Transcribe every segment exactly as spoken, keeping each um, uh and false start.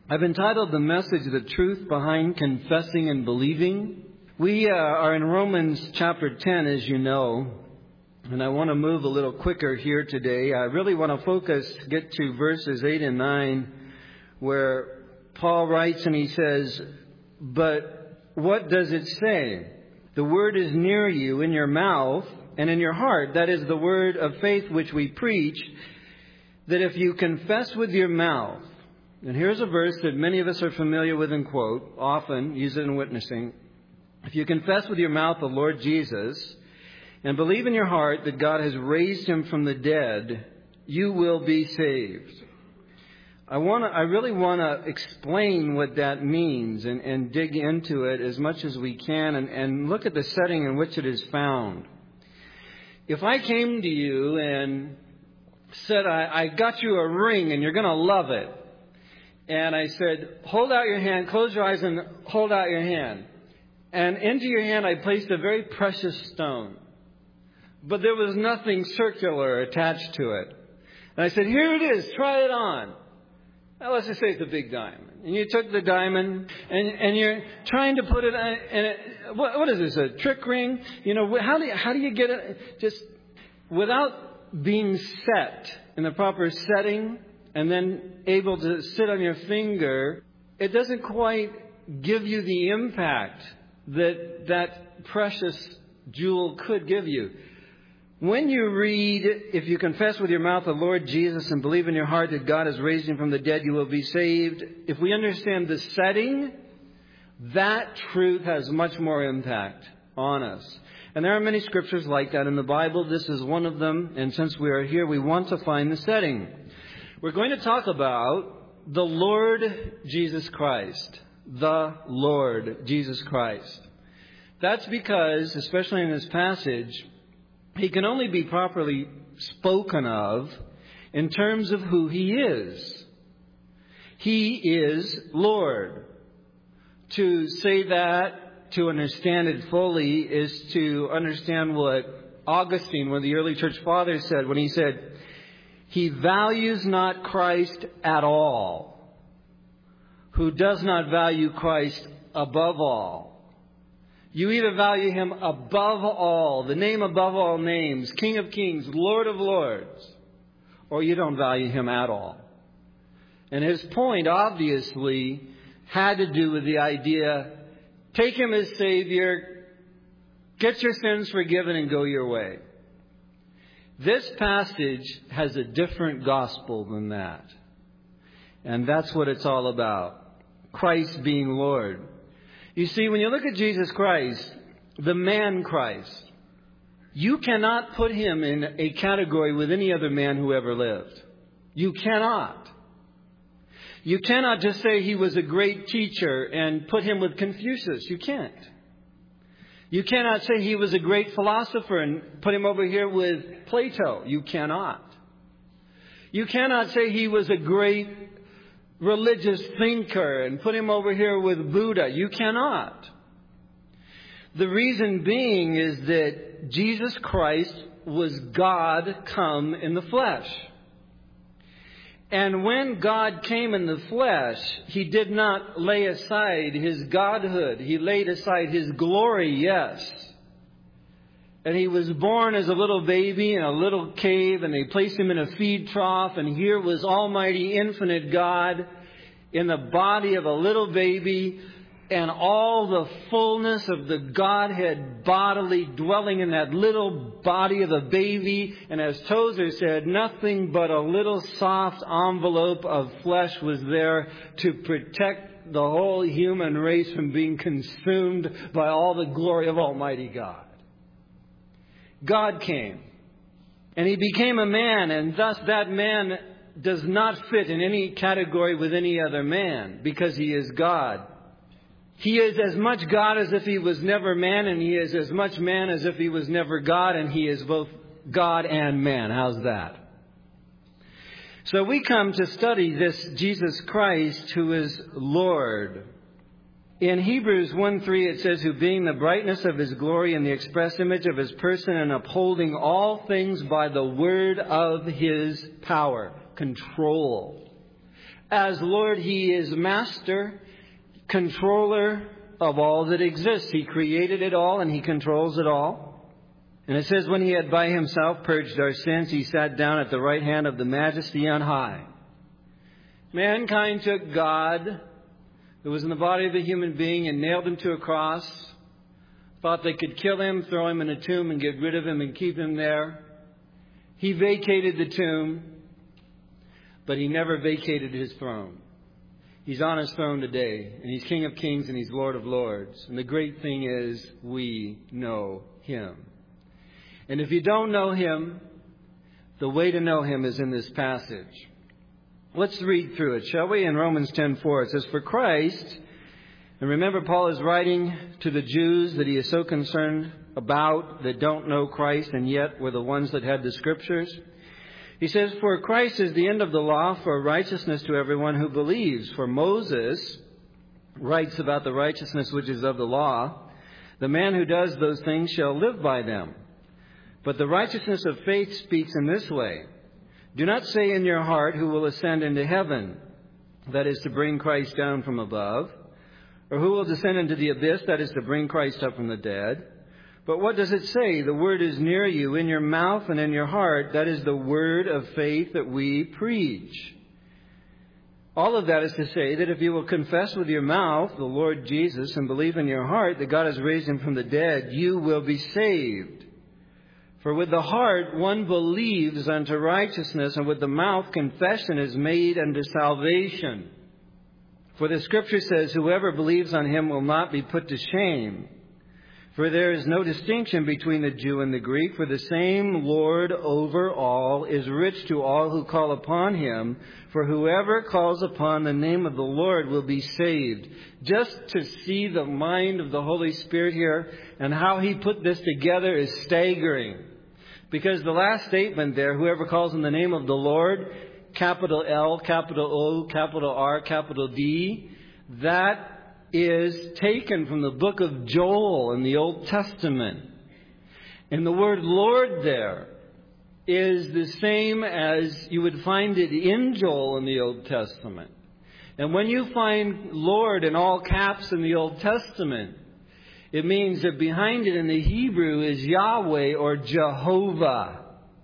I've entitled the message, The Truth Behind Confessing and Believing. We uh, are in Romans chapter ten, as you know, and I want to move a little quicker here today. I really want to focus, get to verses eight and nine, where Paul writes and he says, "But what does it say? The word is near you, in your mouth and in your heart. That is the word of faith which we preach, that if you confess with your mouth," and here's a verse that many of us are familiar with and quote, often use it in witnessing. "If you confess with your mouth the Lord Jesus and believe in your heart that God has raised him from the dead, you will be saved." I want to, I really want to explain what that means and, and dig into it as much as we can and, and look at the setting in which it is found. If I came to you and said, I, I got you a ring and you're going to love it, and I said, hold out your hand, close your eyes and hold out your hand. And into your hand I placed a very precious stone. But there was nothing circular attached to it. And I said, here it is, try it on. Now let's just say it's a big diamond. And you took the diamond and, and you're trying to put it in it. What, what is this, a trick ring? You know, how do you, how do you get it just without being set in the proper setting and then able to sit on your finger? It doesn't quite give you the impact that that precious jewel could give you. When you read, if you confess with your mouth the Lord Jesus and believe in your heart that God has raised him from the dead, you will be saved. If we understand the setting, that truth has much more impact on us. And there are many scriptures like that in the Bible. This is one of them. And since we are here, we want to find the setting. We're going to talk about the Lord Jesus Christ. The Lord Jesus Christ. That's because, especially in this passage, he can only be properly spoken of in terms of who he is. He is Lord. To say that, to understand it fully, is to understand what Augustine, one of the early church fathers, said when he said, he values not Christ at all, who does not value Christ above all. You either value him above all, the name above all names, King of Kings, Lord of Lords, or you don't value him at all. And his point, obviously, had to do with the idea, take him as Savior, get your sins forgiven, and go your way. This passage has a different gospel than that. And that's what it's all about. Christ being Lord. You see, when you look at Jesus Christ, the man Christ, you cannot put him in a category with any other man who ever lived. You cannot. You cannot just say he was a great teacher and put him with Confucius. You can't. You cannot say he was a great philosopher and put him over here with Plato. You cannot. You cannot say he was a great religious thinker and put him over here with Buddha. You cannot. The reason being is that Jesus Christ was God come in the flesh. And when God came in the flesh, he did not lay aside his godhood. He laid aside his glory, yes. And he was born as a little baby in a little cave, and they placed him in a feed trough, and here was Almighty Infinite God in the body of a little baby, and all the fullness of the Godhead bodily dwelling in that little body of a baby. And as Tozer said, nothing but a little soft envelope of flesh was there to protect the whole human race from being consumed by all the glory of Almighty God. God came, and he became a man, and thus that man does not fit in any category with any other man because he is God. He is as much God as if he was never man, and he is as much man as if he was never God, and he is both God and man. How's that? So we come to study this Jesus Christ who is Lord. In Hebrews one three it says, who being the brightness of his glory and the express image of his person, and upholding all things by the word of his power. Control. As Lord, He is master, controller of all that exists. He created it all and He controls it all. And it says, when He had by Himself purged our sins, He sat down at the right hand of the Majesty on high. Mankind took God, who was in the body of a human being, and nailed Him to a cross. Thought they could kill Him, throw Him in a tomb and get rid of Him and keep Him there. He vacated the tomb, but He never vacated His throne. He's on His throne today, and He's King of Kings and He's Lord of Lords. And the great thing is, we know Him. And if you don't know Him, the way to know Him is in this passage. Let's read through it, shall we? In Romans ten four, it says, for Christ, and remember Paul is writing to the Jews that he is so concerned about that don't know Christ and yet were the ones that had the Scriptures. He says, for Christ is the end of the law for righteousness to everyone who believes. For Moses writes about the righteousness which is of the law. The man who does those things shall live by them. But the righteousness of faith speaks in this way. Do not say in your heart, who will ascend into heaven? That is to bring Christ down from above. Or who will descend into the abyss? That is to bring Christ up from the dead. But what does it say? The word is near you, in your mouth and in your heart. That is the word of faith that we preach. All of that is to say that if you will confess with your mouth the Lord Jesus and believe in your heart that God has raised Him from the dead, you will be saved. For with the heart one believes unto righteousness, and with the mouth confession is made unto salvation. For the Scripture says, whoever believes on Him will not be put to shame. For there is no distinction between the Jew and the Greek, for the same Lord over all is rich to all who call upon Him. For whoever calls upon the name of the Lord will be saved. Just to see the mind of the Holy Spirit here and how He put this together is staggering. Because the last statement there, whoever calls in the name of the Lord, capital L, capital O, capital R, capital D, that is taken from the book of Joel in the Old Testament. And the word Lord there is the same as you would find it in Joel in the Old Testament. And when you find Lord in all caps in the Old Testament, it means that behind it in the Hebrew is Yahweh or Jehovah.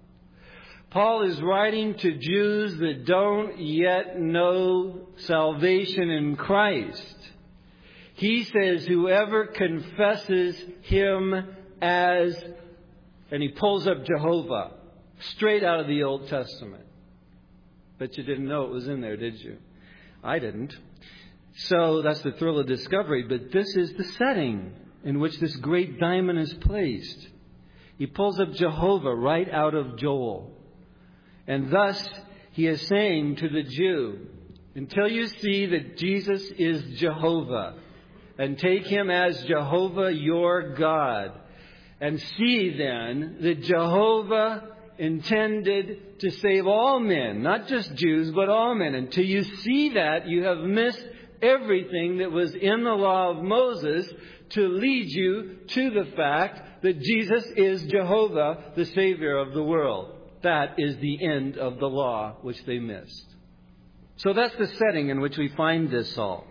Paul is writing to Jews that don't yet know salvation in Christ. He says, whoever confesses Him as, and he pulls up Jehovah, straight out of the Old Testament. Bet you didn't know it was in there, did you? I didn't. So that's the thrill of discovery. But this is the setting in which this great diamond is placed. He pulls up Jehovah right out of Joel. And thus he is saying to the Jew, until you see that Jesus is Jehovah, and take Him as Jehovah your God, and see then that Jehovah intended to save all men, not just Jews, but all men. Until you see that, you have missed everything that was in the law of Moses to lead you to the fact that Jesus is Jehovah, the Savior of the world. That is the end of the law which they missed. So that's the setting in which we find this all.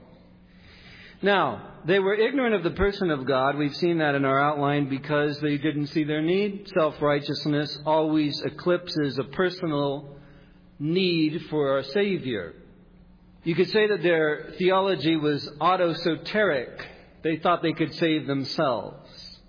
Now, they were ignorant of the person of God. We've seen that in our outline because they didn't see their need. Self-righteousness always eclipses a personal need for a Savior. You could say that their theology was autosoteric. They thought they could save themselves.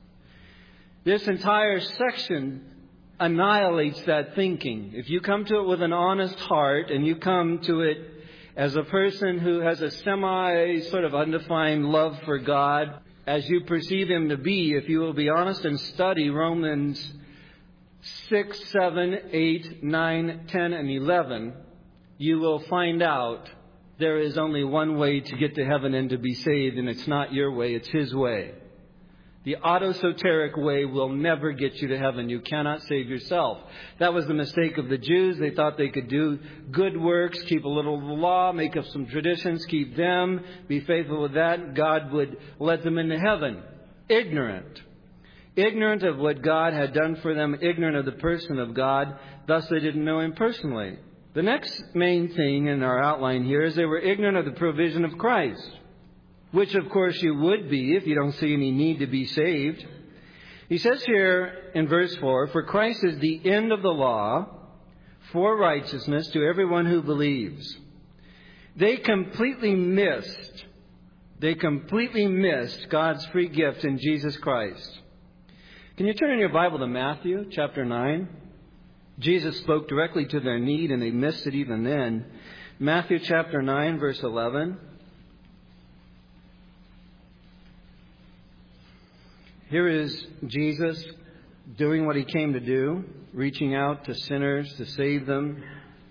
This entire section annihilates that thinking. If you come to it with an honest heart and you come to it as a person who has a semi sort of undefined love for God, as you perceive Him to be, if you will be honest and study Romans six, seven, eight, nine, ten, and eleven, you will find out there is only one way to get to heaven and to be saved, and it's not your way, it's His way. The autosoteric way will never get you to heaven. You cannot save yourself. That was the mistake of the Jews. They thought they could do good works, keep a little of the law, make up some traditions, keep them, be faithful with that. God would let them into heaven. Ignorant. Ignorant of what God had done for them, ignorant of the person of God. Thus they didn't know Him personally. The next main thing in our outline here is they were ignorant of the provision of Christ, which of course you would be if you don't see any need to be saved. He says here in verse four, "For Christ is the end of the law for righteousness to everyone who believes." They completely missed, they completely missed God's free gift in Jesus Christ. Can you turn in your Bible to Matthew chapter nine? Jesus spoke directly to their need, and they missed it even then. Matthew chapter nine, verse eleven. Here is Jesus doing what he came to do, reaching out to sinners to save them,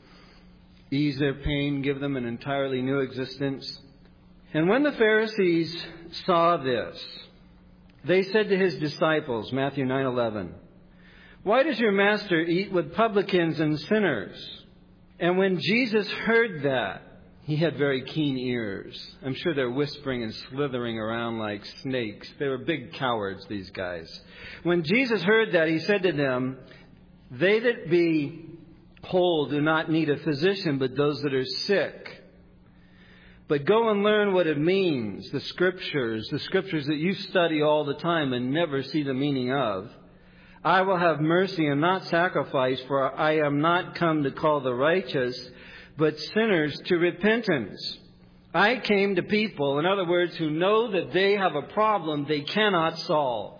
ease their pain, give them an entirely new existence. And when the Pharisees saw this, they said to his disciples, Matthew nine eleven, "Why does your master eat with publicans and sinners?" And when Jesus heard that, he had very keen ears. I'm sure they're whispering and slithering around like snakes. They were big cowards, these guys. When Jesus heard that, he said to them, "They that be whole do not need a physician, but those that are sick. But go and learn what it means, the Scriptures, the Scriptures that you study all the time and never see the meaning of. I will have mercy and not sacrifice, for I am not come to call the righteous, but sinners to repentance." I came to people, in other words, who know that they have a problem they cannot solve.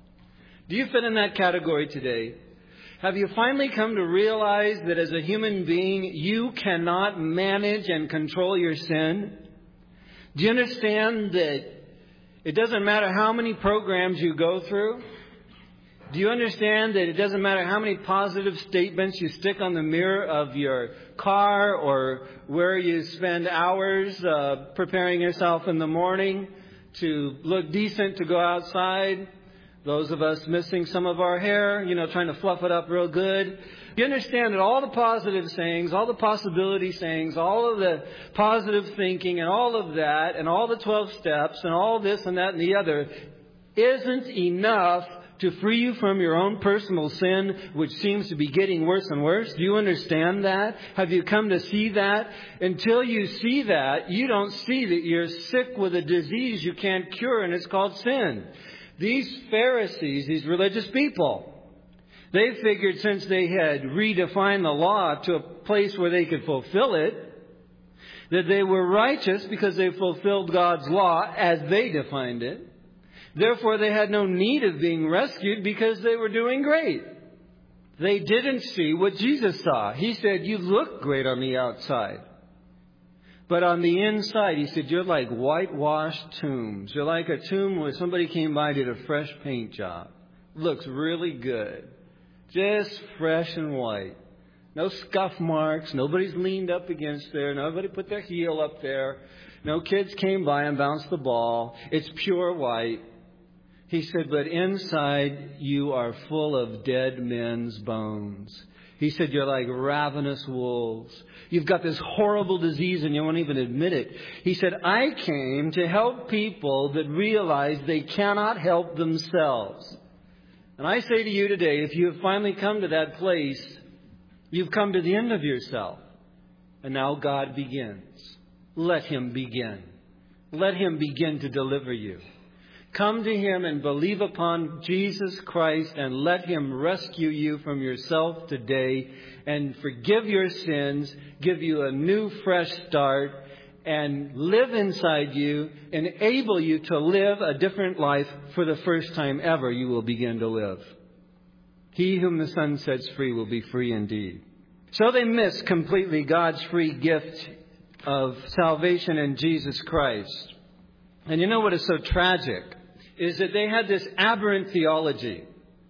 Do you fit in that category today? Have you finally come to realize that as a human being, you cannot manage and control your sin? Do you understand that it doesn't matter how many programs you go through? Do you understand that it doesn't matter how many positive statements you stick on the mirror of your car or where you spend hours uh, preparing yourself in the morning to look decent to go outside? Those of us missing some of our hair, you know, trying to fluff it up real good. You understand that all the positive sayings, all the possibility sayings, all of the positive thinking and all of that and all the twelve steps and all this and that and the other isn't enough to free you from your own personal sin, which seems to be getting worse and worse. Do you understand that? Have you come to see that? Until you see that, you don't see that you're sick with a disease you can't cure, and it's called sin. These Pharisees, these religious people, they figured since they had redefined the law to a place where they could fulfill it, that they were righteous because they fulfilled God's law as they defined it. Therefore, they had no need of being rescued because they were doing great. They didn't see what Jesus saw. He said, "You look great on the outside. But on the inside," he said, "you're like whitewashed tombs. You're like a tomb where somebody came by and did a fresh paint job. Looks really good. Just fresh and white. No scuff marks. Nobody's leaned up against there. Nobody put their heel up there. No kids came by and bounced the ball. It's pure white." He said, "But inside you are full of dead men's bones." He said, "You're like ravenous wolves. You've got this horrible disease and you won't even admit it." He said, "I came to help people that realize they cannot help themselves." And I say to you today, if you have finally come to that place, you've come to the end of yourself. And now God begins. Let Him begin. Let Him begin to deliver you. Come to Him and believe upon Jesus Christ and let Him rescue you from yourself today and forgive your sins, give you a new fresh start, and live inside you, enable you to live a different life for the first time ever you will begin to live. He whom the Son sets free will be free indeed. So they miss completely God's free gift of salvation in Jesus Christ. And you know what is so tragic is that they had this aberrant theology.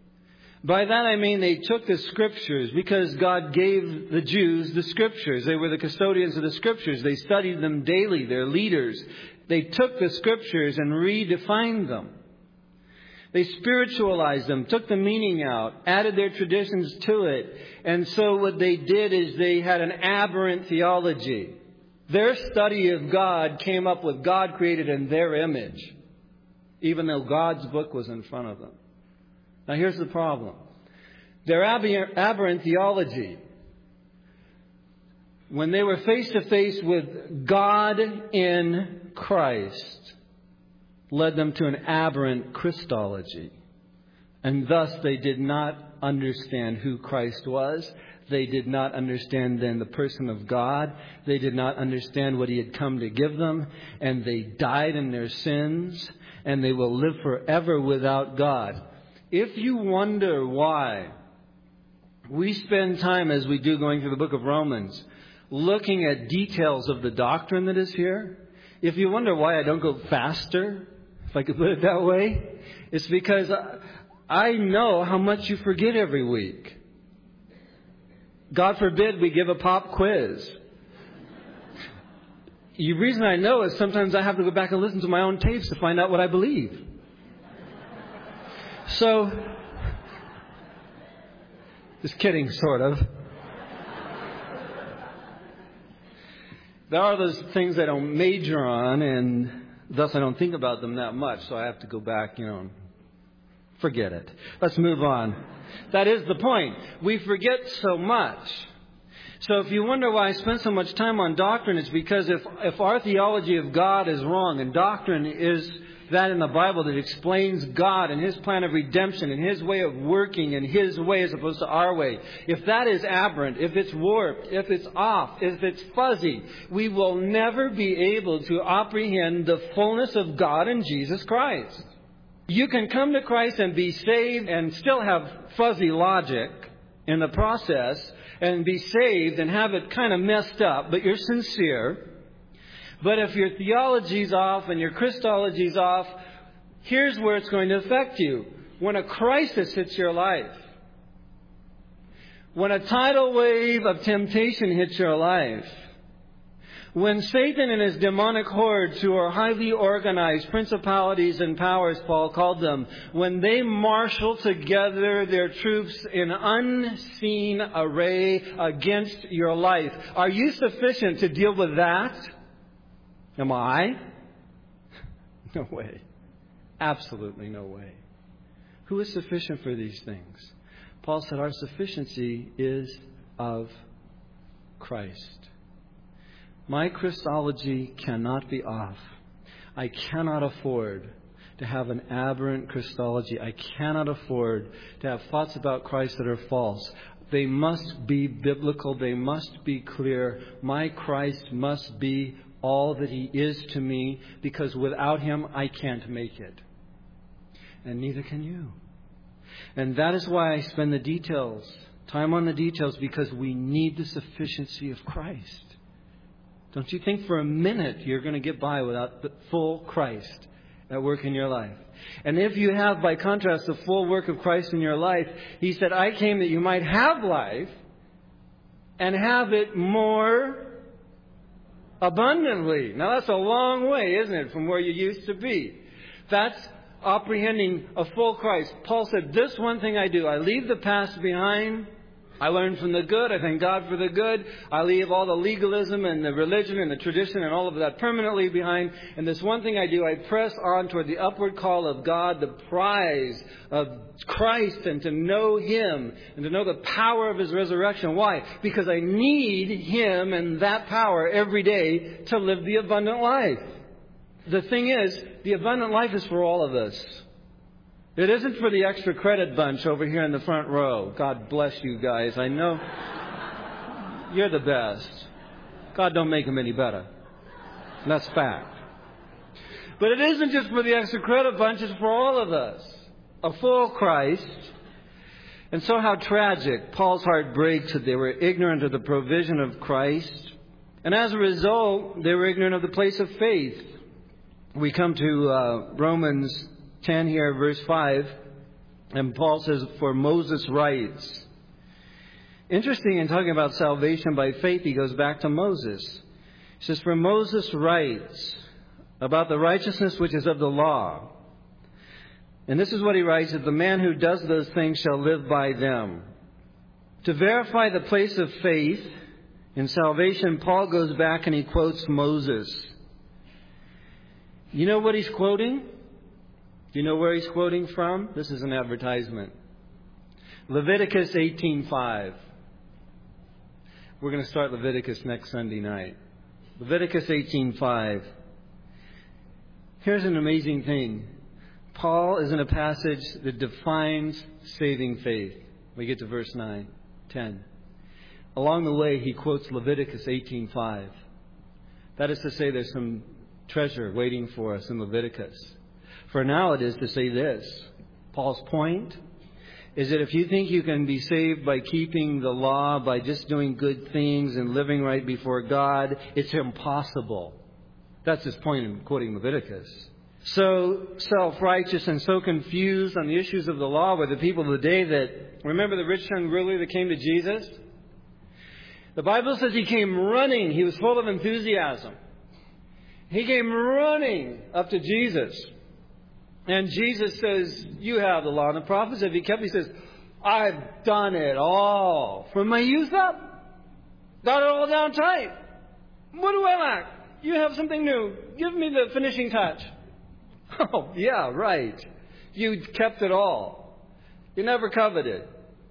By that I mean they took the Scriptures because God gave the Jews the Scriptures. They were the custodians of the Scriptures. They studied them daily. They're leaders. They took the Scriptures and redefined them. They spiritualized them, took the meaning out, added their traditions to it. And so what they did is they had an aberrant theology. Their study of God came up with God created in their image, even though God's book was in front of them. Now here's the problem. Their aberrant theology when they were face to face with God in Christ, led them to an aberrant Christology. And thus they did not understand who Christ was. They did not understand then the person of God. They did not understand what He had come to give them. And they died in their sins. And they will live forever without God. If you wonder why we spend time, as we do going through the book of Romans, looking at details of the doctrine that is here, if you wonder why I don't go faster, if I could put it that way, it's because I know how much you forget every week. God forbid we give a pop quiz. The reason I know is sometimes I have to go back and listen to my own tapes to find out what I believe. So, just kidding, sort of. There are those things I don't major on, and thus I don't think about them that much. So I have to go back, you know, and forget it. Let's move on. That is the point. We forget so much. So if you wonder why I spend so much time on doctrine, it's because if, if our theology of God is wrong, and doctrine is that in the Bible that explains God and His plan of redemption and His way of working and His way as opposed to our way, if that is aberrant, if it's warped, if it's off, if it's fuzzy, we will never be able to apprehend the fullness of God in Jesus Christ. You can come to Christ and be saved and still have fuzzy logic in the process, and be saved and have it kind of messed up, but you're sincere. But if your theology's off and your Christology's off, here's where it's going to affect you. When a crisis hits your life, when a tidal wave of temptation hits your life, when Satan and his demonic hordes, who are highly organized, principalities and powers, Paul called them, when they marshal together their troops in unseen array against your life, are you sufficient to deal with that? Am I? No way. Absolutely no way. Who is sufficient for these things? Paul said our sufficiency is of Christ. My Christology cannot be off. I cannot afford to have an aberrant Christology. I cannot afford to have thoughts about Christ that are false. They must be biblical. They must be clear. My Christ must be all that He is to me, because without Him I can't make it. And neither can you. And that is why I spend the details, time on the details, because we need the sufficiency of Christ. Don't you think for a minute you're going to get by without the full Christ at work in your life. And if you have, by contrast, the full work of Christ in your life, He said, I came that you might have life and have it more abundantly. Now that's a long way, isn't it, from where you used to be? That's apprehending a full Christ. Paul said, this one thing I do, I leave the past behind. I learn from the good. I thank God for the good. I leave all the legalism and the religion and the tradition and all of that permanently behind. And this one thing I do, I press on toward the upward call of God, the prize of Christ, and to know Him and to know the power of His resurrection. Why? Because I need Him and that power every day to live the abundant life. The thing is, the abundant life is for all of us. It isn't for the extra credit bunch over here in the front row. God bless you guys. I know you're the best. God don't make them any better. And that's fact. But it isn't just for the extra credit bunch. It's for all of us. A full Christ. And so how tragic. Paul's heart breaks that they were ignorant of the provision of Christ. And as a result, they were ignorant of the place of faith. We come to uh, Romans ten here, verse five, and Paul says, for Moses writes. Interesting, in talking about salvation by faith, he goes back to Moses. He says, for Moses writes about the righteousness which is of the law. And this is what he writes, that the man who does those things shall live by them. To verify the place of faith in salvation, Paul goes back and he quotes Moses. You know what he's quoting? Do you know where he's quoting from? This is an advertisement. Leviticus eighteen five. We're going to start Leviticus next Sunday night. Leviticus eighteen five. Here's an amazing thing. Paul is in a passage that defines saving faith. We get to verse nine, ten. Along the way, he quotes Leviticus eighteen five. That is to say, there's some treasure waiting for us in Leviticus. For now, it is to say this. Paul's point is that if you think you can be saved by keeping the law, by just doing good things and living right before God, it's impossible. That's his point in quoting Leviticus. So self-righteous and so confused on the issues of the law were the people of the day that, remember the rich young ruler that came to Jesus? The Bible says he came running. He was full of enthusiasm. He came running up to Jesus. And Jesus says, you have the law and the prophets. Have you kept? He says, I've done it all. From my youth up. Got it all down tight. What do I lack? You have something new. Give me the finishing touch. Oh, yeah, right. You kept it all. You never coveted.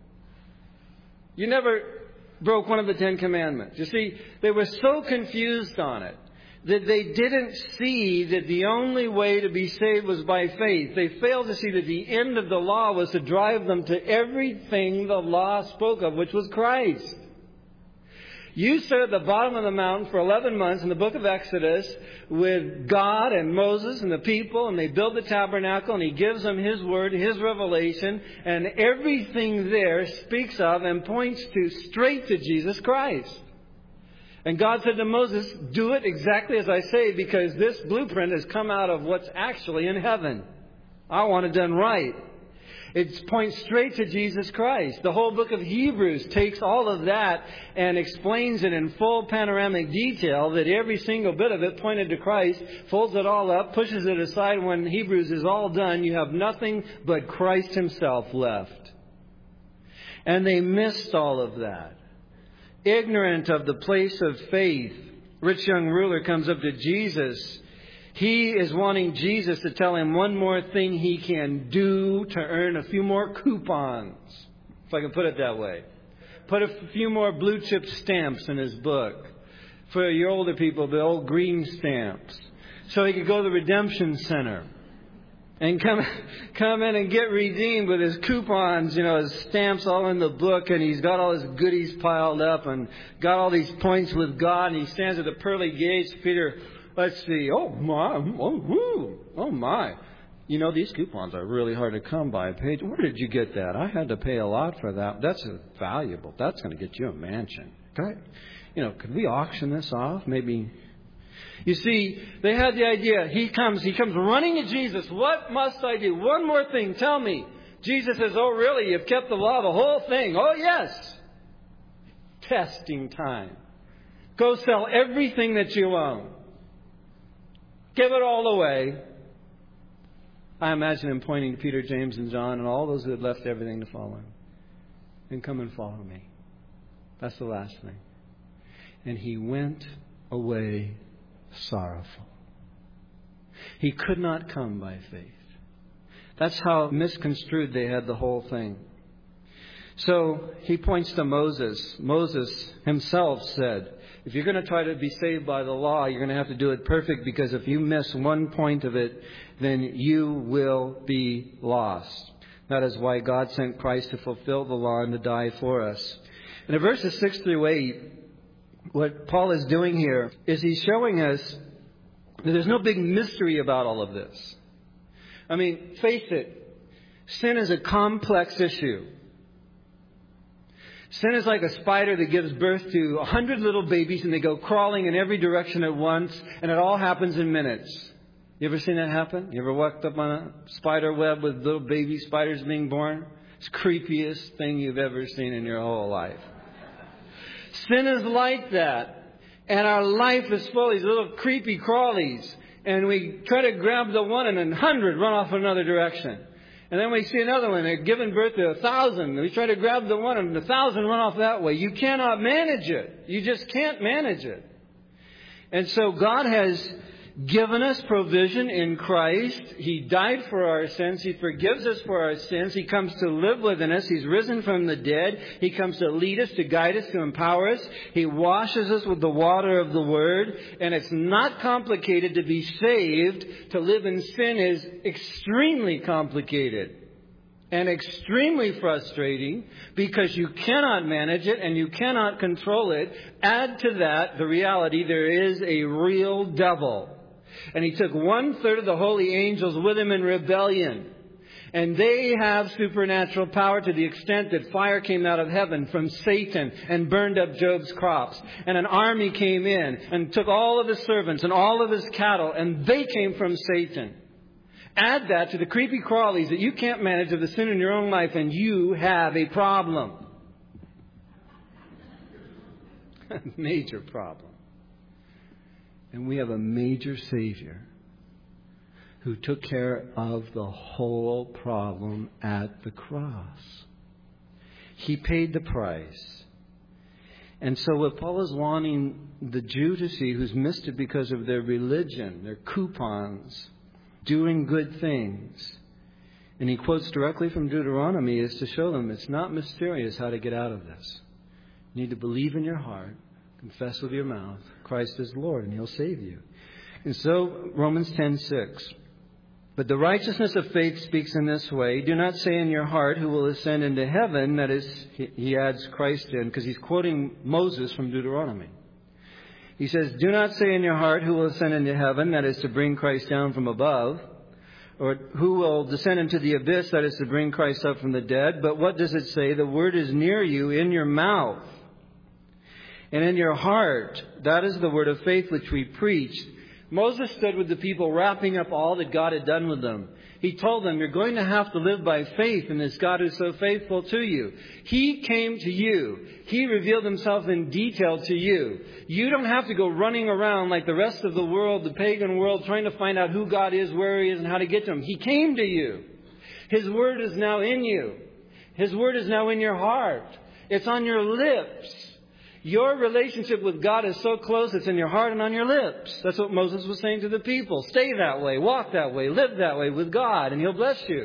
You never broke one of the Ten Commandments. You see, they were so confused on it that they didn't see that the only way to be saved was by faith. They failed to see that the end of the law was to drive them to everything the law spoke of, which was Christ. You stood at the bottom of the mountain for eleven months in the book of Exodus with God and Moses and the people, and they build the tabernacle, and He gives them His word, His revelation, and everything there speaks of and points to straight to Jesus Christ. And God said to Moses, do it exactly as I say, because this blueprint has come out of what's actually in heaven. I want it done right. It points straight to Jesus Christ. The whole book of Hebrews takes all of that and explains it in full panoramic detail, that every single bit of it pointed to Christ, folds it all up, pushes it aside. When Hebrews is all done, you have nothing but Christ Himself left. And they missed all of that. Ignorant of the place of faith, rich young ruler comes up to Jesus. He is wanting Jesus to tell him one more thing he can do to earn a few more coupons, if I can put it that way. Put a few more blue chip stamps in his book. For your older people, the old green stamps. So he could go to the Redemption Center and come come in and get redeemed with his coupons, you know, his stamps all in the book, and he's got all his goodies piled up and got all these points with God, and he stands at the pearly gates. Peter, let's see, oh my, oh, woo, oh my. You know, these coupons are really hard to come by. Paige, where did you get that? I had to pay a lot for that. That's valuable. That's going to get you a mansion. Okay? You know, could we auction this off? Maybe. You see, they had the idea. He comes, he comes running to Jesus. What must I do? One more thing. Tell me. Jesus says, oh, really? You've kept the law, the whole thing? Oh, yes. Testing time. Go sell everything that you own. Give it all away. I imagine him pointing to Peter, James, and John and all those who had left everything to follow him. And come and follow me. That's the last thing. And he went away sorrowful. He could not come by faith. That's how misconstrued they had the whole thing. So he points to Moses. Moses himself said, if you're going to try to be saved by the law, you're going to have to do it perfect, because if you miss one point of it, then you will be lost. That is why God sent Christ to fulfill the law and to die for us. And in verses six through eight, what Paul is doing here is he's showing us that there's no big mystery about all of this. I mean, face it, sin is a complex issue. Sin is like a spider that gives birth to a hundred little babies, and they go crawling in every direction at once, and it all happens in minutes. You ever seen that happen? You ever walked up on a spider web with little baby spiders being born? It's the creepiest thing you've ever seen in your whole life. Sin is like that. And our life is full of these little creepy crawlies. And we try to grab the one, and then a hundred run off in another direction. And then we see another one. They're giving birth to a thousand. We try to grab the one, and a thousand run off that way. You cannot manage it. You just can't manage it. And so God has given us provision in Christ. He died for our sins. He forgives us for our sins. He comes to live within us. He's risen from the dead. He comes to lead us, to guide us, to empower us. He washes us with the water of the Word. And it's not complicated to be saved. To live in sin is extremely complicated and extremely frustrating because you cannot manage it and you cannot control it. Add to that the reality there is a real devil. And he took one third of the holy angels with him in rebellion. And they have supernatural power to the extent that fire came out of heaven from Satan and burned up Job's crops. And an army came in and took all of his servants and all of his cattle, and they came from Satan. Add that to the creepy crawlies that you can't manage of the sin in your own life, and you have a problem. Major problem. And we have a major Savior who took care of the whole problem at the cross. He paid the price. And so what Paul is wanting the Jew to see, who's missed it because of their religion, their coupons, doing good things, and he quotes directly from Deuteronomy, is to show them it's not mysterious how to get out of this. You need to believe in your heart, confess with your mouth, Christ is Lord, and He'll save you. And so, Romans ten six. But the righteousness of faith speaks in this way. Do not say in your heart, who will ascend into heaven. That is, he adds Christ in, because he's quoting Moses from Deuteronomy. He says, do not say in your heart, who will ascend into heaven. That is, to bring Christ down from above. Or who will descend into the abyss. That is, to bring Christ up from the dead. But what does it say? The word is near you, in your mouth and in your heart. That is the word of faith which we preach. Moses stood with the people, wrapping up all that God had done with them. He told them, you're going to have to live by faith in this God who's so faithful to you. He came to you. He revealed Himself in detail to you. You don't have to go running around like the rest of the world, the pagan world, trying to find out who God is, where He is, and how to get to Him. He came to you. His Word is now in you. His Word is now in your heart. It's on your lips. Your relationship with God is so close, it's in your heart and on your lips. That's what Moses was saying to the people. Stay that way, walk that way, live that way with God, and He'll bless you.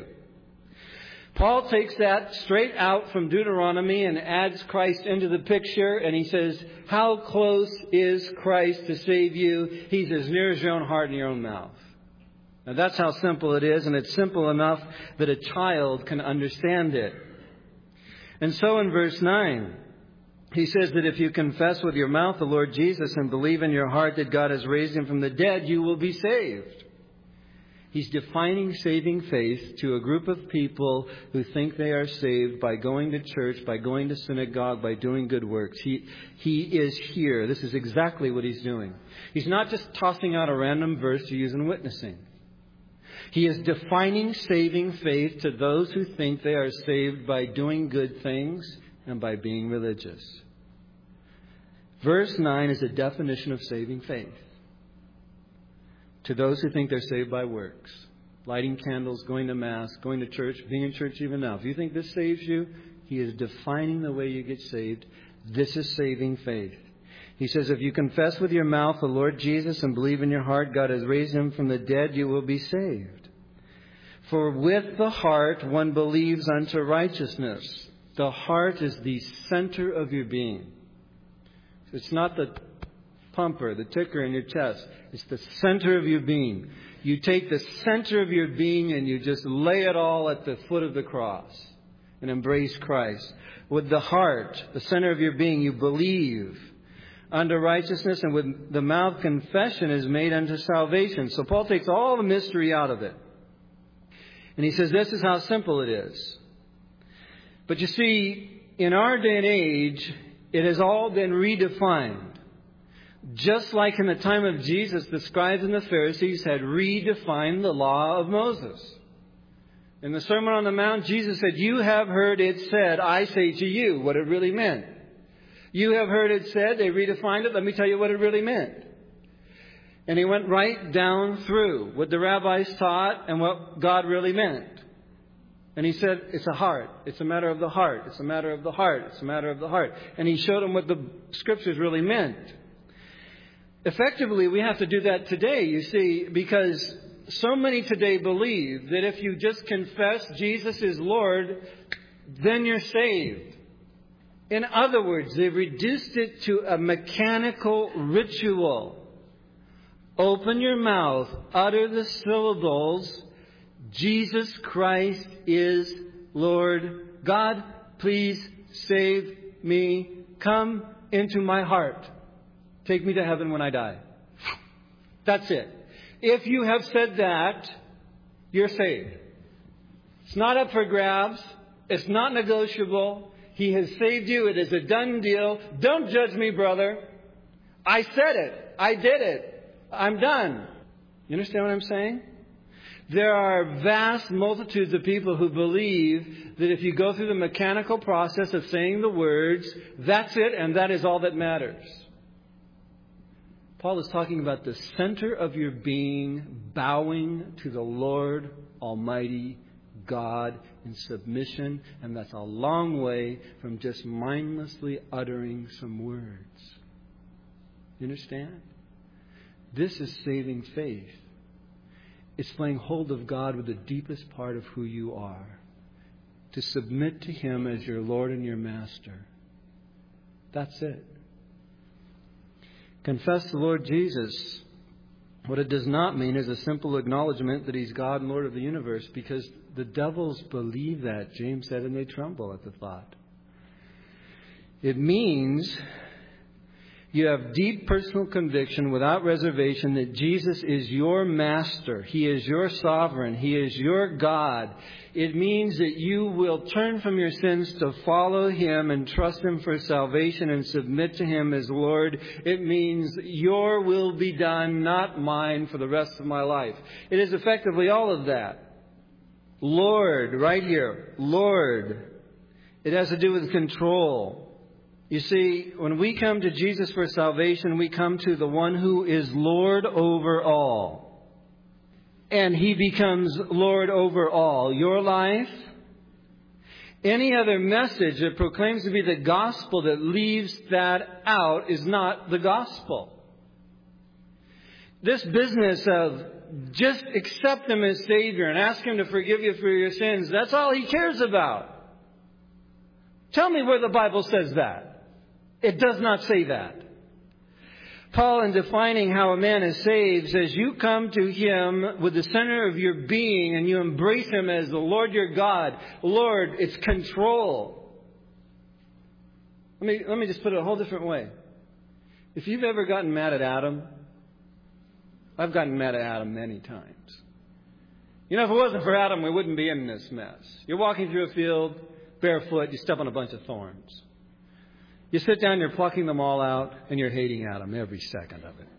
Paul takes that straight out from Deuteronomy and adds Christ into the picture, and he says, how close is Christ to save you? He's as near as your own heart and your own mouth. Now that's how simple it is, and it's simple enough that a child can understand it. And so in verse nine, he says that if you confess with your mouth the Lord Jesus and believe in your heart that God has raised Him from the dead, you will be saved. He's defining saving faith to a group of people who think they are saved by going to church, by going to synagogue, by doing good works. He, he is here. This is exactly what He's doing. He's not just tossing out a random verse to use in witnessing. He is defining saving faith to those who think they are saved by doing good things and by being religious. Verse nine is a definition of saving faith. To those who think they're saved by works, lighting candles, going to Mass, going to church, being in church even now. If you think this saves you, He is defining the way you get saved. This is saving faith. He says, if you confess with your mouth the Lord Jesus and believe in your heart God has raised Him from the dead, you will be saved. For with the heart one believes unto righteousness. The heart is the center of your being. It's not the pumper, the ticker in your chest. It's the center of your being. You take the center of your being and you just lay it all at the foot of the cross and embrace Christ. With the heart, the center of your being, you believe unto righteousness, and with the mouth confession is made unto salvation. So Paul takes all the mystery out of it. And he says this is how simple it is. But you see, in our day and age, it has all been redefined. Just like in the time of Jesus, the scribes and the Pharisees had redefined the law of Moses. In the Sermon on the Mount, Jesus said, you have heard it said, I say to you, what it really meant. You have heard it said, they redefined it, let me tell you what it really meant. And He went right down through what the rabbis taught and what God really meant. And He said, it's a heart. It's a matter of the heart. It's a matter of the heart. It's a matter of the heart. And He showed them what the Scriptures really meant. Effectively, we have to do that today, you see, because so many today believe that if you just confess Jesus is Lord, then you're saved. In other words, they've reduced it to a mechanical ritual. Open your mouth, utter the syllables, Jesus Christ is Lord. God, please save me. Come into my heart. Take me to heaven when I die. That's it. If you have said that, you're saved. It's not up for grabs. It's not negotiable. He has saved you. It is a done deal. Don't judge me, brother. I said it. I did it. I'm done. You understand what I'm saying? There are vast multitudes of people who believe that if you go through the mechanical process of saying the words, that's it and that is all that matters. Paul is talking about the center of your being bowing to the Lord Almighty God in submission, and that's a long way from just mindlessly uttering some words. You understand? This is saving faith. It's laying hold of God with the deepest part of who you are. To submit to Him as your Lord and your Master. That's it. Confess the Lord Jesus. What it does not mean is a simple acknowledgement that He's God and Lord of the universe, because the devils believe that, James said, and they tremble at the thought. It means you have deep personal conviction without reservation that Jesus is your master. He is your sovereign. He is your God. It means that you will turn from your sins to follow Him and trust Him for salvation and submit to Him as Lord. It means your will be done, not mine, for the rest of my life. It is effectively all of that. Lord, right here, Lord. It has to do with control. You see, when we come to Jesus for salvation, we come to the one who is Lord over all. And He becomes Lord over all. Your life, any other message that proclaims to be the gospel that leaves that out is not the gospel. This business of just accept Him as Savior and ask Him to forgive you for your sins, that's all He cares about. Tell me where the Bible says that. It does not say that. Paul, in defining how a man is saved, says you come to Him with the center of your being and you embrace Him as the Lord your God. Lord, it's control. Let me, let me just put it a whole different way. If you've ever gotten mad at Adam, I've gotten mad at Adam many times. You know, if it wasn't for Adam, we wouldn't be in this mess. You're walking through a field, barefoot, you step on a bunch of thorns. You sit down, you're plucking them all out, and you're hating Adam every second of it.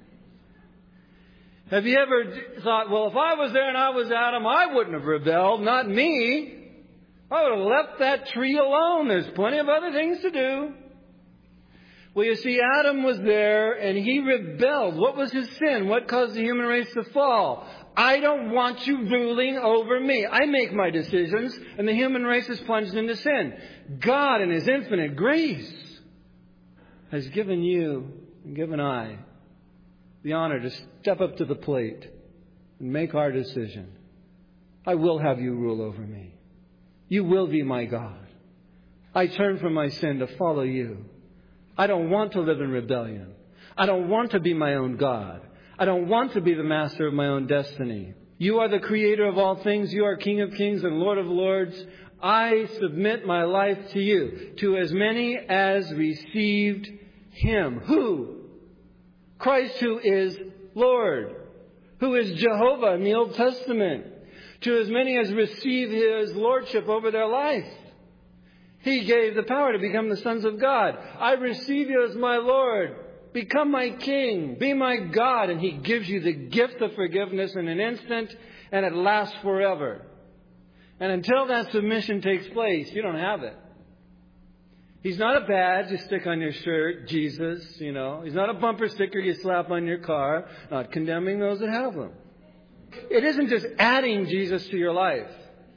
Have you ever thought, well, if I was there and I was Adam, I wouldn't have rebelled, not me. I would have left that tree alone. There's plenty of other things to do. Well, you see, Adam was there and he rebelled. What was his sin? What caused the human race to fall? I don't want you ruling over me. I make my decisions, and the human race is plunged into sin. God, in His infinite grace, has given you and given I the honor to step up to the plate and make our decision. I will have you rule over me. You will be my God. I turn from my sin to follow you. I don't want to live in rebellion. I don't want to be my own God. I don't want to be the master of my own destiny. You are the creator of all things. You are King of kings and Lord of lords. I submit my life to you, to as many as received Him. Who? Christ, who is Lord, who is Jehovah in the Old Testament. To as many as receive His lordship over their life. He gave the power to become the sons of God. I receive you as my Lord. Become my King. Be my God. And He gives you the gift of forgiveness in an instant, and it lasts forever. And until that submission takes place, you don't have it. He's not a badge you stick on your shirt, Jesus, you know. He's not a bumper sticker you slap on your car, not condemning those that have them. It isn't just adding Jesus to your life.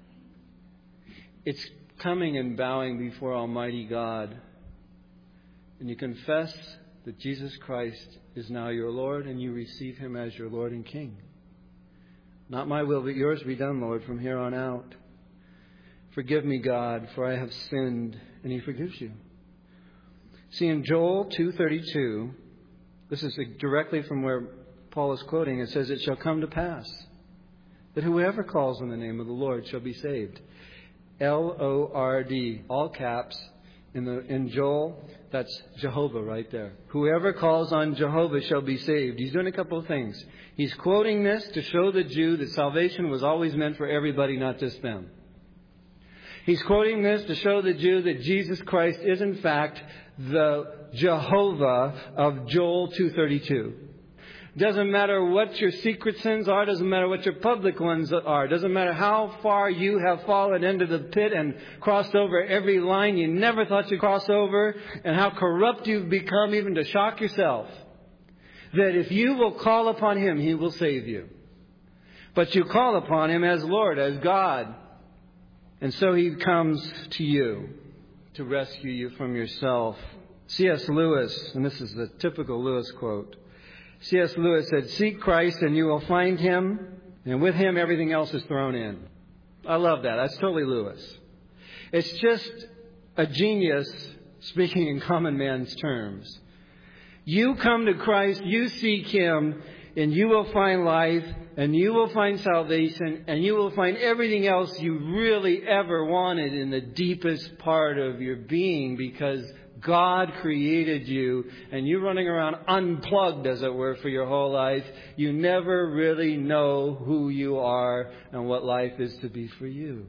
It's coming and bowing before Almighty God. And you confess that Jesus Christ is now your Lord and you receive Him as your Lord and King. Not my will, but yours be done, Lord, from here on out. Forgive me, God, for I have sinned, and He forgives you. See, in Joel two thirty-two, this is directly from where Paul is quoting. It says, "It shall come to pass that whoever calls on the name of the Lord shall be saved." L O R D, all caps. In the in Joel, that's Jehovah right there. Whoever calls on Jehovah shall be saved. He's doing a couple of things. He's quoting this to show the Jew that salvation was always meant for everybody, not just them. He's quoting this to show the Jew that Jesus Christ is in fact the Jehovah of Joel two thirty-two. Doesn't matter what your secret sins are. Doesn't matter what your public ones are. Doesn't matter how far you have fallen into the pit and crossed over every line you never thought you'd cross over, and how corrupt you've become even to shock yourself. That if you will call upon Him, He will save you. But you call upon Him as Lord, as God. And so He comes to you to rescue you from yourself. C S Lewis, and this is the typical Lewis quote. C S Lewis said, "Seek Christ and you will find Him, and with Him everything else is thrown in." I love that. That's totally Lewis. It's just a genius speaking in common man's terms. You come to Christ, you seek Him, and you will find life, and you will find salvation, and you will find everything else you really ever wanted in the deepest part of your being, because God created you, and you running around unplugged, as it were, for your whole life. You never really know who you are and what life is to be for you.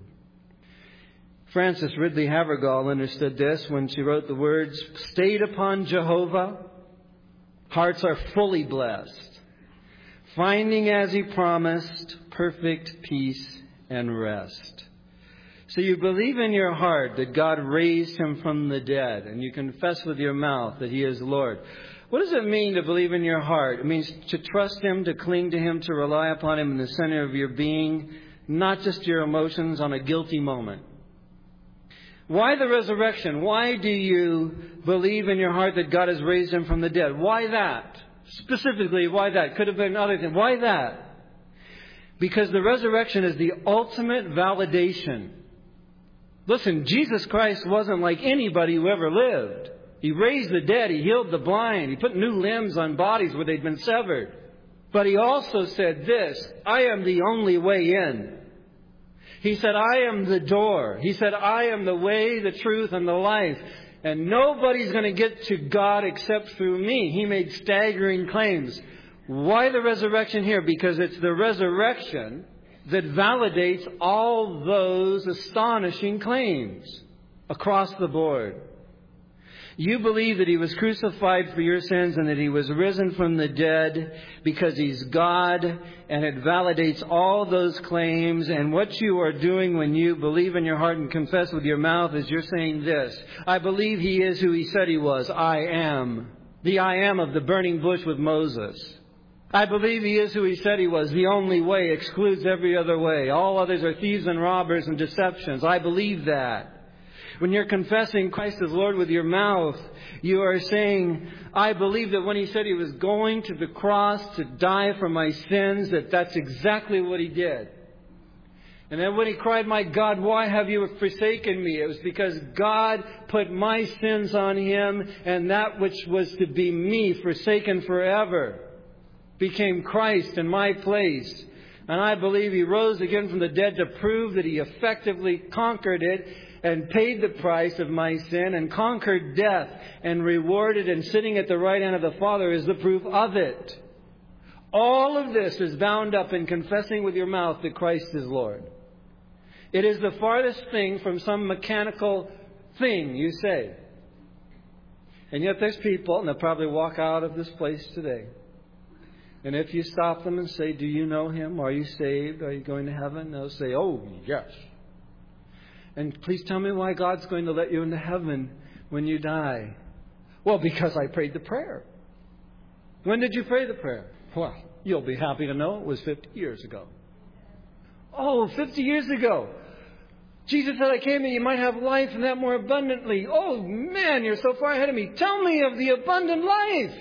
Frances Ridley Havergal understood this when she wrote the words, "Stayed upon Jehovah, hearts are fully blessed, finding as He promised perfect peace and rest." So you believe in your heart that God raised Him from the dead, and you confess with your mouth that He is Lord. What does it mean to believe in your heart? It means to trust Him, to cling to Him, to rely upon Him in the center of your being, not just your emotions on a guilty moment. Why the resurrection? Why do you believe in your heart that God has raised Him from the dead? Why that? Specifically, why that? Could have been other things. Why that? Because the resurrection is the ultimate validation. Listen, Jesus Christ wasn't like anybody who ever lived. He raised the dead. He healed the blind. He put new limbs on bodies where they'd been severed. But He also said this, "I am the only way in." He said, "I am the door." He said, "I am the way, the truth, and the life. And nobody's going to get to God except through me." He made staggering claims. Why the resurrection here? Because it's the resurrection that validates all those astonishing claims across the board. You believe that He was crucified for your sins and that He was risen from the dead because He's God, and it validates all those claims. And what you are doing when you believe in your heart and confess with your mouth is you're saying this: "I believe He is who He said He was. I am." The I am of the burning bush with Moses. I believe He is who He said He was. The only way excludes every other way. All others are thieves and robbers and deceptions. I believe that. When you're confessing Christ as Lord with your mouth, you are saying, "I believe that when He said He was going to the cross to die for my sins, that that's exactly what He did. And then when He cried, 'My God, why have you forsaken me?' it was because God put my sins on Him, and that which was to be me, forsaken forever, became Christ in my place. And I believe He rose again from the dead to prove that He effectively conquered it and paid the price of my sin and conquered death and rewarded, and sitting at the right hand of the Father is the proof of it." All of this is bound up in confessing with your mouth that Christ is Lord. It is the farthest thing from some mechanical thing you say. And yet there's people, and they'll probably walk out of this place today, and if you stop them and say, "Do you know Him? Are you saved? Are you going to heaven?" they'll say, "Oh, yes." "And please tell me why God's going to let you into heaven when you die." "Well, because I prayed the prayer." "When did you pray the prayer?" "Well, you'll be happy to know it was fifty years ago." "Oh, fifty years ago. Jesus said, I came that you might have life and that more abundantly. Oh man, you're so far ahead of me. Tell me of the abundant life.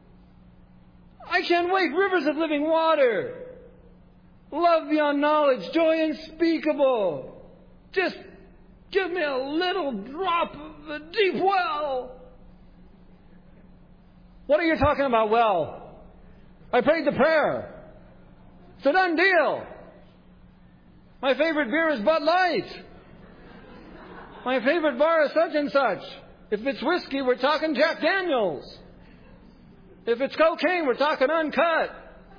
I can't wait. Rivers of living water. Love beyond knowledge. Joy unspeakable. Just give me a little drop of the deep well. What are you talking about, well? I prayed the prayer. It's a done deal. My favorite beer is Bud Light. My favorite bar is such and such. If it's whiskey, we're talking Jack Daniels. If it's cocaine, we're talking uncut.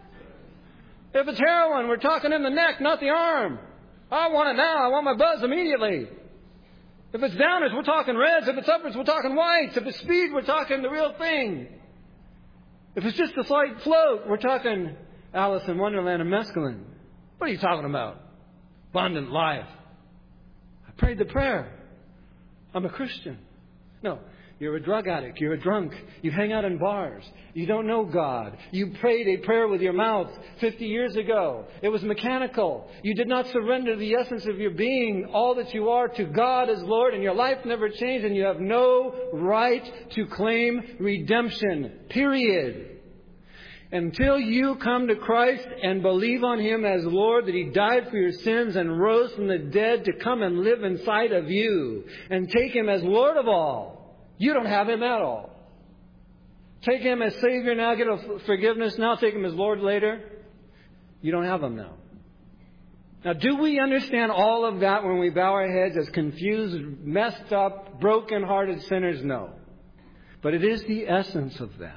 If it's heroin, we're talking in the neck, not the arm. I want it now. I want my buzz immediately. If it's downers, we're talking reds. If it's uppers, we're talking whites. If it's speed, we're talking the real thing. If it's just a slight float, we're talking Alice in Wonderland and mescaline. What are you talking about? Abundant life. I prayed the prayer. I'm a Christian. No, you're a drug addict. You're a drunk. You hang out in bars. You don't know God. You prayed a prayer with your mouth fifty years ago. It was mechanical. You did not surrender the essence of your being, all that you are, to God as Lord, and your life never changed, and you have no right to claim redemption. Period. Until you come to Christ and believe on Him as Lord, that He died for your sins and rose from the dead to come and live inside of you, and take Him as Lord of all, you don't have Him at all. Take Him as Savior now, get a forgiveness now, take Him as Lord later. You don't have Him now. Now, do we understand all of that when we bow our heads as confused, messed up, broken-hearted sinners? No. But it is the essence of that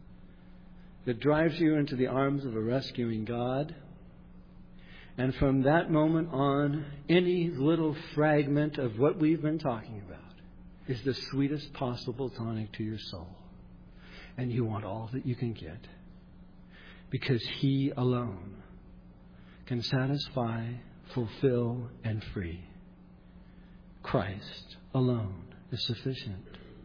that drives you into the arms of a rescuing God. And from that moment on, any little fragment of what we've been talking about is the sweetest possible tonic to your soul. And you want all that you can get. Because He alone can satisfy, fulfill, and free. Christ alone is sufficient.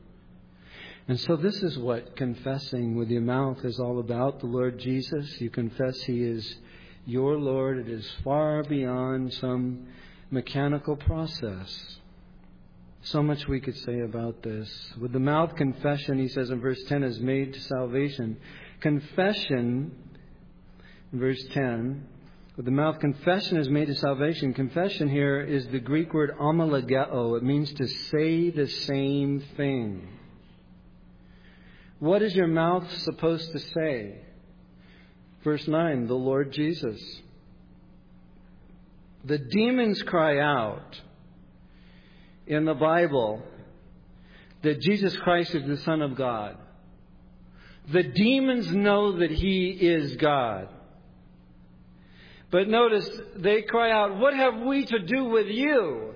And so this is what confessing with your mouth is all about. The Lord Jesus, you confess He is your Lord. It is far beyond some mechanical process. So much we could say about this. With the mouth, confession, he says in verse ten, is made to salvation. Confession, verse ten, with the mouth, confession is made to salvation. Confession here is the Greek word omologeo. It means to say the same thing. What is your mouth supposed to say? Verse nine, the Lord Jesus. The demons cry out in the Bible that Jesus Christ is the Son of God. The demons know that He is God. But notice, they cry out, what have we to do with you?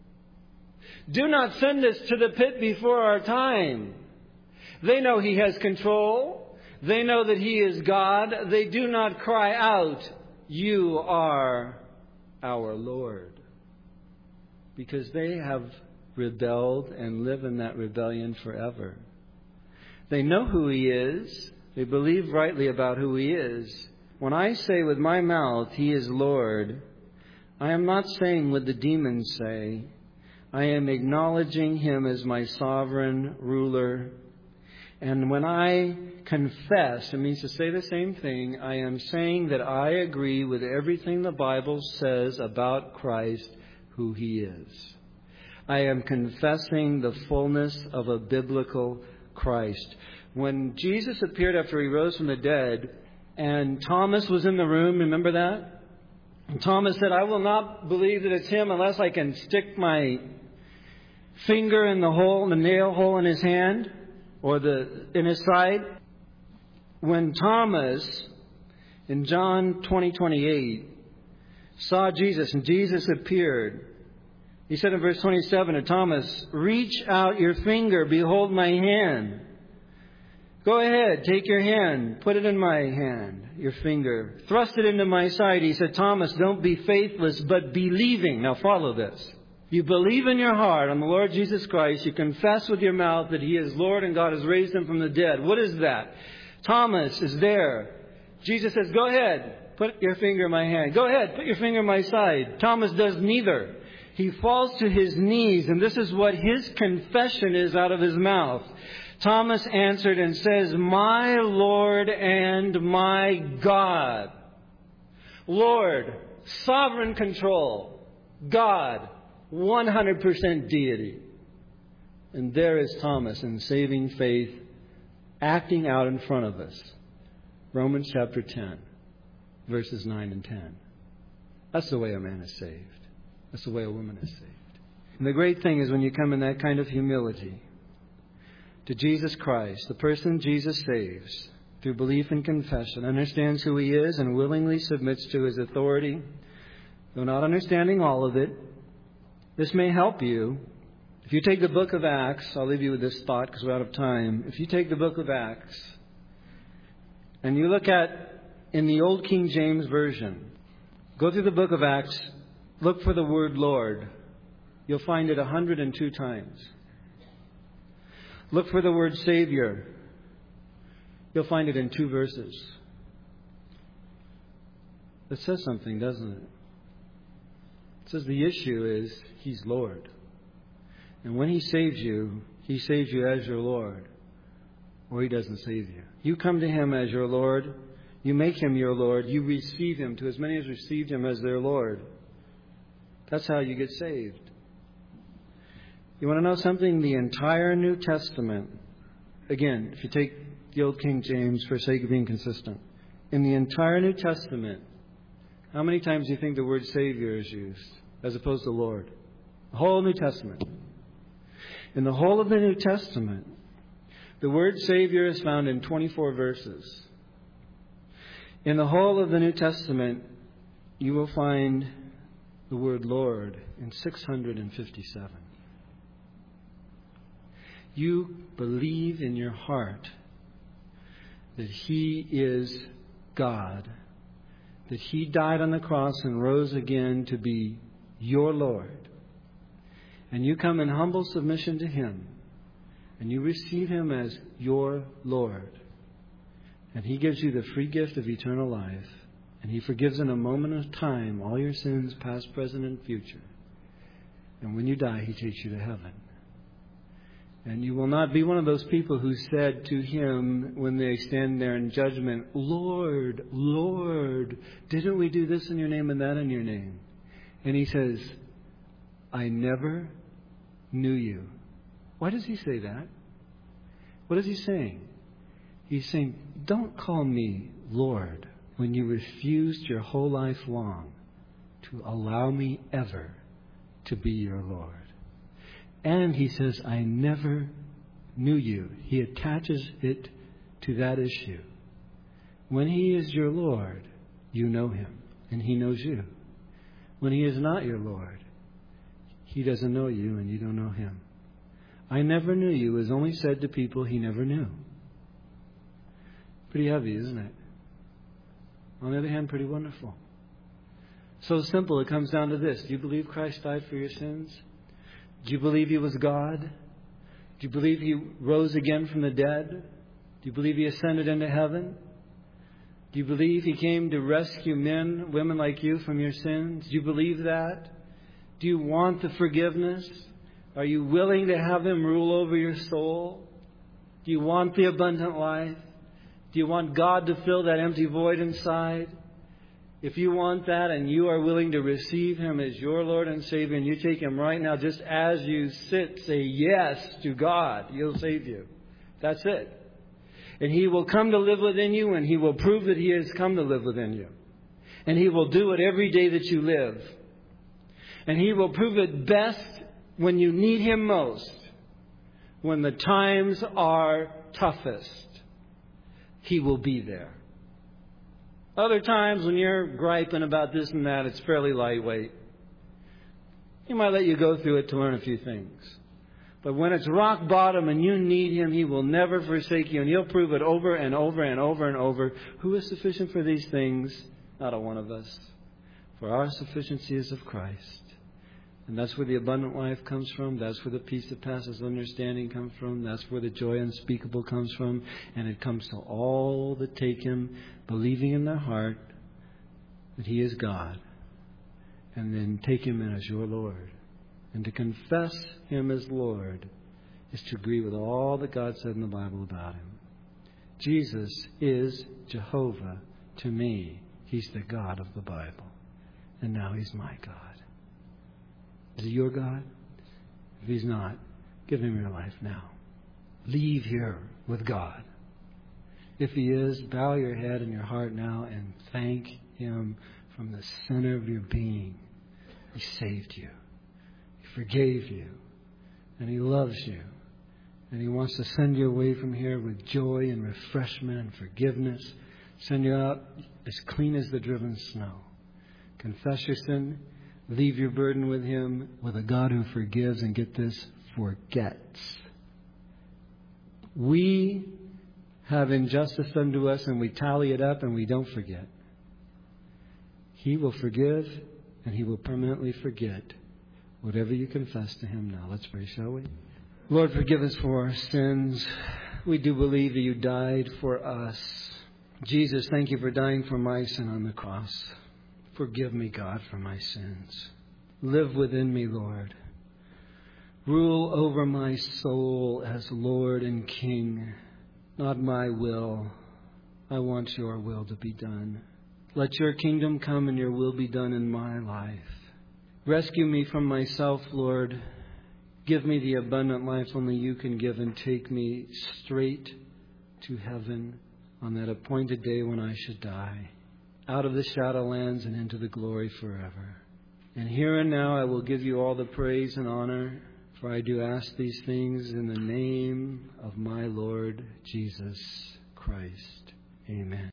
Do not send us to the pit before our time. They know He has control. They know that He is God. They do not cry out, you are our Lord. Because they have rebelled and live in that rebellion forever. They know who He is. They believe rightly about who He is. When I say with my mouth, He is Lord, I am not saying what the demons say. I am acknowledging Him as my sovereign ruler. And when I confess, it means to say the same thing. I am saying that I agree with everything the Bible says about Christ, who He is. I am confessing the fullness of a biblical Christ. When Jesus appeared after He rose from the dead, and Thomas was in the room, remember that? And Thomas said, I will not believe that it's Him unless I can stick my finger in the hole, the nail hole in His hand, or the in His side. When Thomas, in John twenty twenty-eight, saw Jesus, and Jesus appeared, He said in verse twenty-seven to Thomas, reach out your finger, behold my hand. Go ahead, take your hand, put it in my hand, your finger. Thrust it into my side. He said, Thomas, don't be faithless, but believing. Now follow this. You believe in your heart on the Lord Jesus Christ. You confess with your mouth that He is Lord and God has raised Him from the dead. What is that? Thomas is there. Jesus says, go ahead, put your finger in my hand. Go ahead, put your finger in my side. Thomas does neither. He falls to his knees, and this is what his confession is out of his mouth. Thomas answered and says, "My Lord and my God." Lord, sovereign control. God, one hundred percent deity. And there is Thomas in saving faith, acting out in front of us. Romans chapter ten, verses nine and ten. That's the way a man is saved. That's the way a woman is saved. And the great thing is when you come in that kind of humility to Jesus Christ, the person Jesus saves, through belief and confession, understands who He is and willingly submits to His authority, though not understanding all of it. This may help you. If you take the book of Acts, I'll leave you with this thought because we're out of time. If you take the book of Acts and you look at, in the Old King James Version, go through the book of Acts, look for the word Lord. You'll find it one hundred two times. Look for the word Savior. You'll find it in two verses. It says something, doesn't it? It says the issue is He's Lord. And when He saves you, He saves you as your Lord, or He doesn't save you. You come to Him as your Lord. You make Him your Lord. You receive Him. To as many as received Him as their Lord. That's how you get saved. You want to know something? The entire New Testament, again, if you take the Old King James for sake of being consistent, in the entire New Testament, how many times do you think the word Savior is used as opposed to Lord? The whole New Testament. In the whole of the New Testament, the word Savior is found in twenty-four verses. In the whole of the New Testament, you will find the word Lord in six hundred fifty-seven. You believe in your heart that He is God, that He died on the cross and rose again to be your Lord. And you come in humble submission to Him, and you receive Him as your Lord. And He gives you the free gift of eternal life, and He forgives in a moment of time all your sins, past, present, and future. And when you die, He takes you to heaven. And you will not be one of those people who said to Him when they stand there in judgment, "Lord, Lord, didn't we do this in your name and that in your name?" And He says, "I never knew you." Why does He say that? What is He saying? He's saying, don't call me Lord when you refused your whole life long to allow me ever to be your Lord. And He says, I never knew you. He attaches it to that issue. When He is your Lord, you know Him, and He knows you. When He is not your Lord, He doesn't know you, and you don't know Him. I never knew you is only said to people He never knew. Pretty heavy, isn't it? On the other hand, pretty wonderful. So simple, it comes down to this. Do you believe Christ died for your sins? Do you believe He was God? Do you believe He rose again from the dead? Do you believe He ascended into heaven? Do you believe He came to rescue men, women like you from your sins? Do you believe that? Do you want the forgiveness? Are you willing to have Him rule over your soul? Do you want the abundant life? Do you want God to fill that empty void inside? If you want that and you are willing to receive Him as your Lord and Savior, and you take Him right now, just as you sit, say yes to God, He'll save you. That's it. And He will come to live within you, and He will prove that He has come to live within you. And He will do it every day that you live. And He will prove it best when you need Him most, when the times are toughest. He will be there. Other times when you're griping about this and that, it's fairly lightweight. He might let you go through it to learn a few things. But when it's rock bottom and you need Him, He will never forsake you. And He'll prove it over and over and over and over. Who is sufficient for these things? Not a one of us. For our sufficiency is of Christ. And that's where the abundant life comes from. That's where the peace that passes understanding comes from. That's where the joy unspeakable comes from. And it comes to all that take Him, believing in their heart that He is God. And then take Him in as your Lord And to confess Him as Lord is to agree with all that God said in the Bible about Him. Jesus is Jehovah to me. He's the God of the Bible. And now He's my God. Is He your God? If He's not, give Him your life now. Leave here with God. If He is, bow your head and your heart now and thank Him from the center of your being. He saved you. He forgave you. And He loves you. And He wants to send you away from here with joy and refreshment and forgiveness. Send you out as clean as the driven snow. Confess your sin. Leave your burden with Him, with a God who forgives, and get this, forgets. We have injustice done to us and we tally it up and we don't forget. He will forgive and He will permanently forget whatever you confess to Him now. Let's pray, shall we? Lord, forgive us for our sins. We do believe that You died for us. Jesus, thank You for dying for my sin on the cross. Forgive me, God, for my sins. Live within me, Lord. Rule over my soul as Lord and King. Not my will. I want Your will to be done. Let Your kingdom come and Your will be done in my life. Rescue me from myself, Lord. Give me the abundant life only You can give, and take me straight to heaven on that appointed day when I should die, out of the shadowlands and into the glory forever. And here and now I will give You all the praise and honor, for I do ask these things in the name of my Lord Jesus Christ. Amen.